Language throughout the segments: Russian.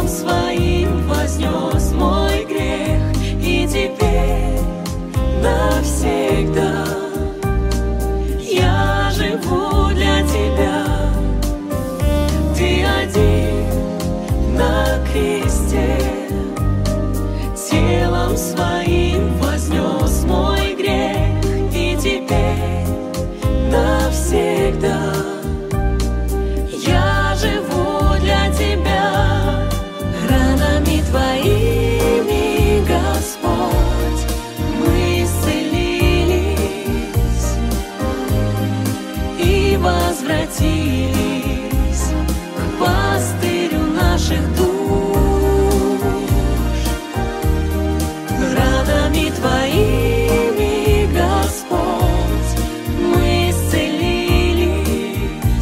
телом своим вознес мой грех, и теперь навсегда я живу для тебя. Ты один на кресте телом своим вознес мой грех, и теперь навсегда я живу для тебя. Ранами твоими, Господь, мы исцелились и возвратились к пастырю наших душ. Ранами твоими, Господь, мы исцелились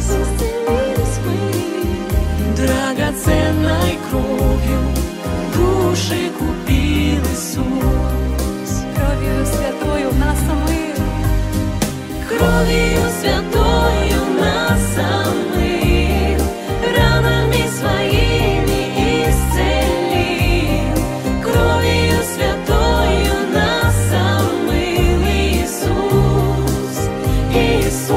мы. Драгоценной кровью души купил Иисус. Кровью святою нас омыл, Кровью святою нас омыл, ранами своими исцелил. Кровью святою нас омыл Иисус, Иисус.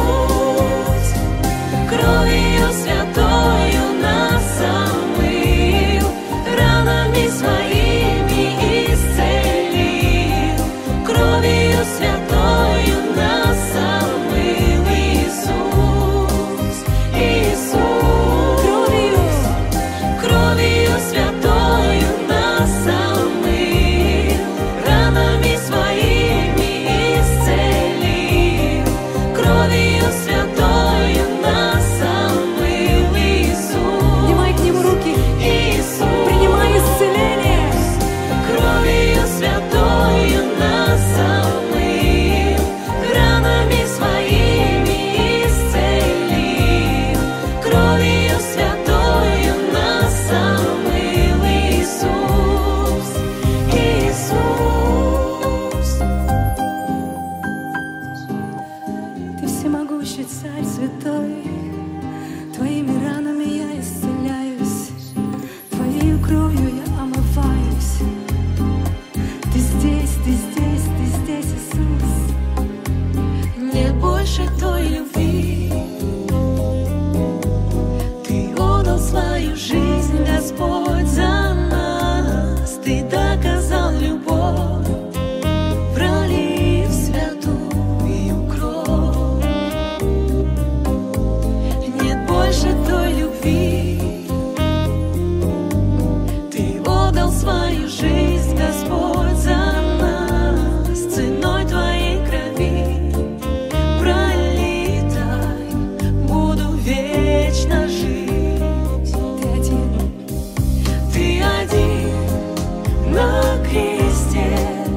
Кровью святою нас омыл, ранами своими исцелил. Кровью святою нас омыл Иисус, Иисус. Кровью святою нас омыл, ранами своими исцелил. Кровью святою нас омыл Иисус. поднимай к нему руки, Иисус. принимай исцеление. Кровью святою нас омыл, ранами своими исцелил. Кровью святою нас омыл Иисус, Иисус. Ты всемогущий Царь святой, твоими ранами я исцеляюсь, твоею кровью я омываюсь. Ты здесь, ты здесь, ты здесь, Иисус. Нет больше той любви. Ты отдал свою жизнь, Господь, за нас. Ты доказал любовь, пролив святую кровь. Нет больше той любви. Ты отдал свою жизнь, Господь, за нас. Ценой твоей крови пролитой буду вечно жить. Ты один, Ты один на кресте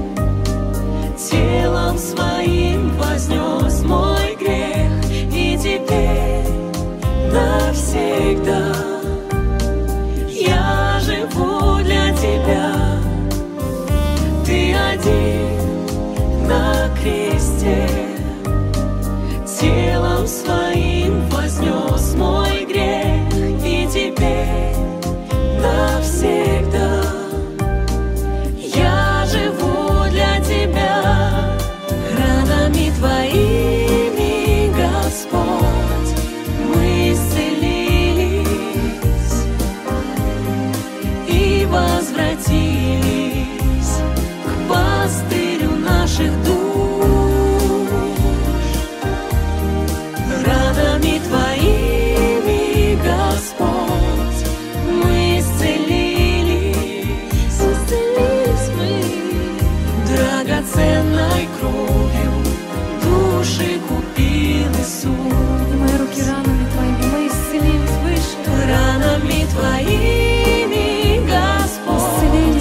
телом своим вознес мой грех, и теперь навсегда я живу для тебя. Ты один на кресте телом своим вознес мой грех, и теперь навсегда я живу для тебя. Ранами твоими, Господь, мы исцелились и возвратились к пастырю наших душ. Ранами твоими, Господь, мы исцелились мы. Драгоценной кровью души купил Иисус. поднимай руки, ранами твоими мы исцелились выше. Ранами твоими, Господь, Исцеление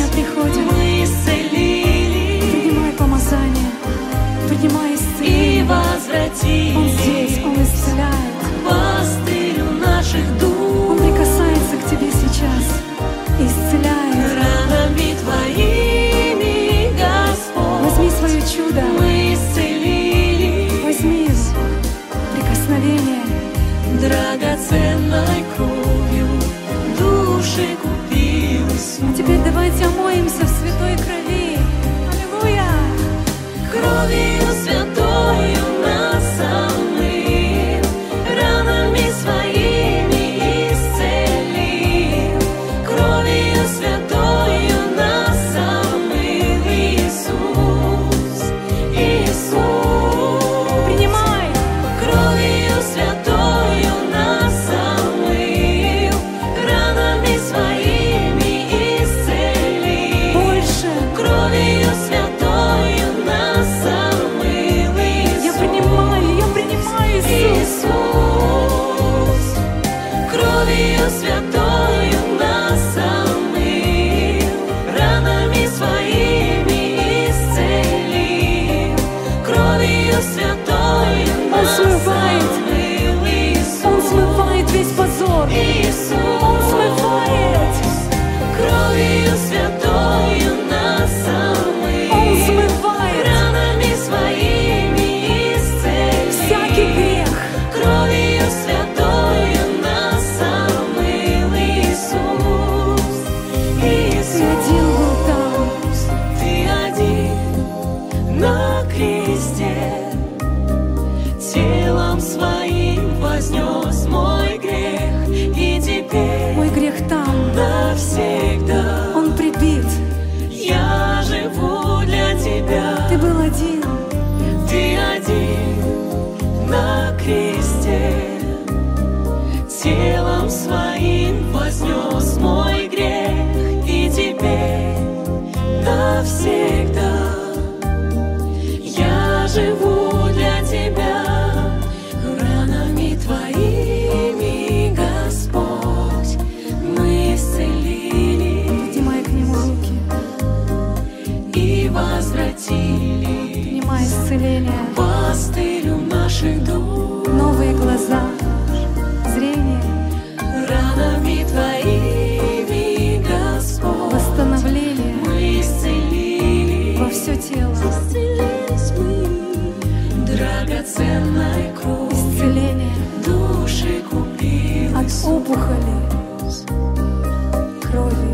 навсегда. Он прибит. Я живу для Тебя. Ты был один. Ты один на кресте, телом своим вознес мой грех, и теперь навсегда я живу для Тебя. Ранами Твоими, Господь, мы исцелили. Поднимай к Нему руки. И возвратили. Принимай исцеление. Пастырю наших душ. Новые глаза. Зрение. Ранами Твоими, Господь, Восстановление. мы исцелили. Во все тело. Исцелились мы драгоценной кровью. Исцеление. Души купили От опухоли. Кровью.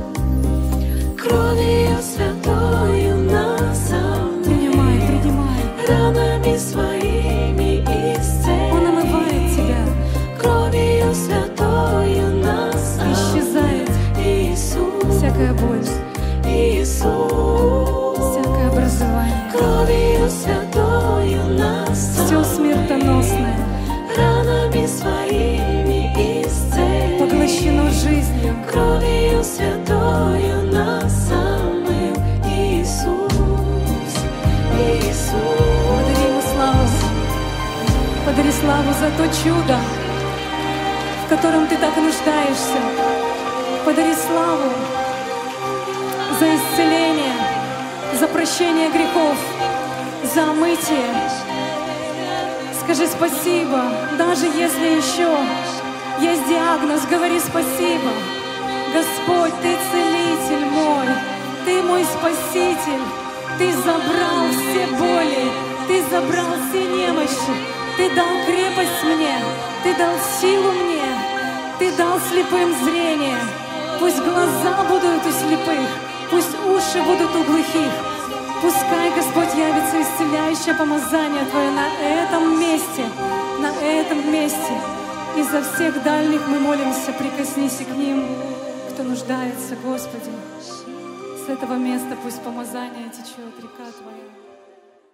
кровью святою нас Принимай, омыл. принимай. Ранами Своими исцелил. Он омывает тебя. Кровью святою нас Исчезает омыл. Иисус, всякая боль, Иисус, всякое образование, кровью святою нас все омыл. смертоносное Ранами Своими исцелил. поглощено жизнью. Кровью святою нас омыл. Иисус, Иисус. Подари Ему славу. Подари славу за то чудо, в котором ты так нуждаешься. Подари славу за исцеление, за прощение грехов, за омытие. Скажи спасибо, даже если еще есть диагноз, говори спасибо. Господь, Ты целитель мой, Ты мой спаситель. Ты забрал все боли, Ты забрал все немощи, Ты дал крепость мне, Ты дал силу мне, Ты дал слепым зрение. Пусть глаза будут у слепых, пусть уши будут у глухих. Пускай, Господь, явится исцеляющее помазание Твое на этом месте, на этом месте. И за всех дальних мы молимся, прикоснись к ним, кто нуждается, Господи. С этого места пусть помазание течет, река Твоя.